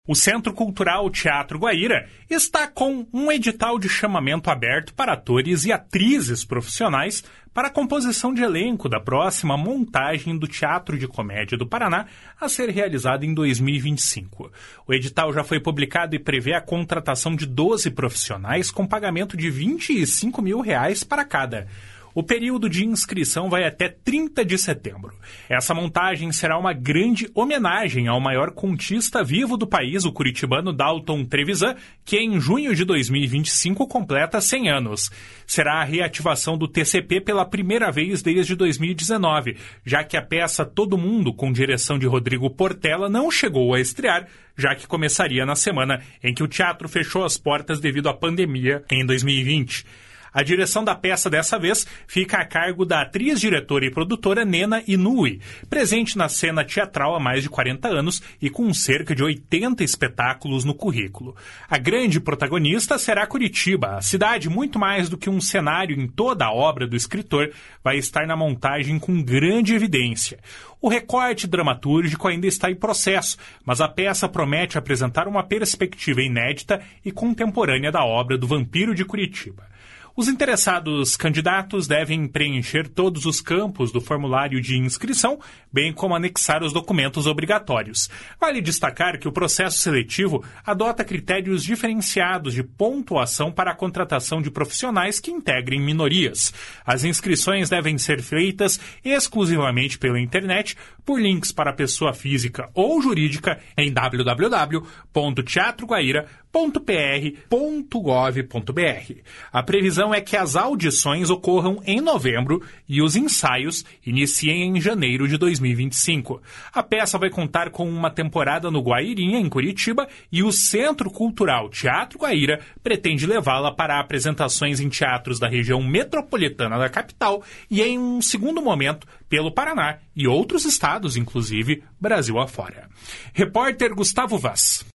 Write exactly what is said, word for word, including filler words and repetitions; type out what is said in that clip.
O Centro Cultural Teatro Guaíra está com um edital de chamamento aberto para atores e atrizes profissionais para a composição de elenco da próxima montagem do Teatro de Comédia do Paraná a ser realizada em dois mil e vinte e cinco. O edital já foi publicado e prevê a contratação de doze profissionais com pagamento de vinte e cinco mil reais para cada. O período de inscrição vai até trinta de setembro. Essa montagem será uma grande homenagem ao maior contista vivo do país, o curitibano Dalton Trevisan, que em junho de dois mil e vinte e cinco completa cem anos. Será a reativação do T C P pela primeira vez desde dois mil e dezenove, já que a peça Todo Mundo, com direção de Rodrigo Portela, não chegou a estrear, já que começaria na semana em que o teatro fechou as portas devido à pandemia em dois mil e vinte. A direção da peça dessa vez fica a cargo da atriz, diretora e produtora Nena Inoue, presente na cena teatral há mais de quarenta anos e com cerca de oitenta espetáculos no currículo. A grande protagonista será Curitiba. A cidade, muito mais do que um cenário em toda a obra do escritor, vai estar na montagem com grande evidência. O recorte dramatúrgico ainda está em processo, mas a peça promete apresentar uma perspectiva inédita e contemporânea da obra do Vampiro de Curitiba. Os interessados candidatos devem preencher todos os campos do formulário de inscrição, bem como anexar os documentos obrigatórios. Vale destacar que o processo seletivo adota critérios diferenciados de pontuação para a contratação de profissionais que integrem minorias. As inscrições devem ser feitas exclusivamente pela internet, por links para pessoa física ou jurídica em w w w ponto teatro guaíra ponto p r ponto gov ponto b r. A previsão é que as audições ocorram em novembro e os ensaios iniciem em janeiro de dois mil e vinte e cinco. A peça vai contar com uma temporada no Guairinha, em Curitiba, e o Centro Cultural Teatro Guaíra pretende levá-la para apresentações em teatros da região metropolitana da capital e, em um segundo momento, pelo Paraná e outros estados, inclusive Brasil afora. Repórter Gustavo Vaz.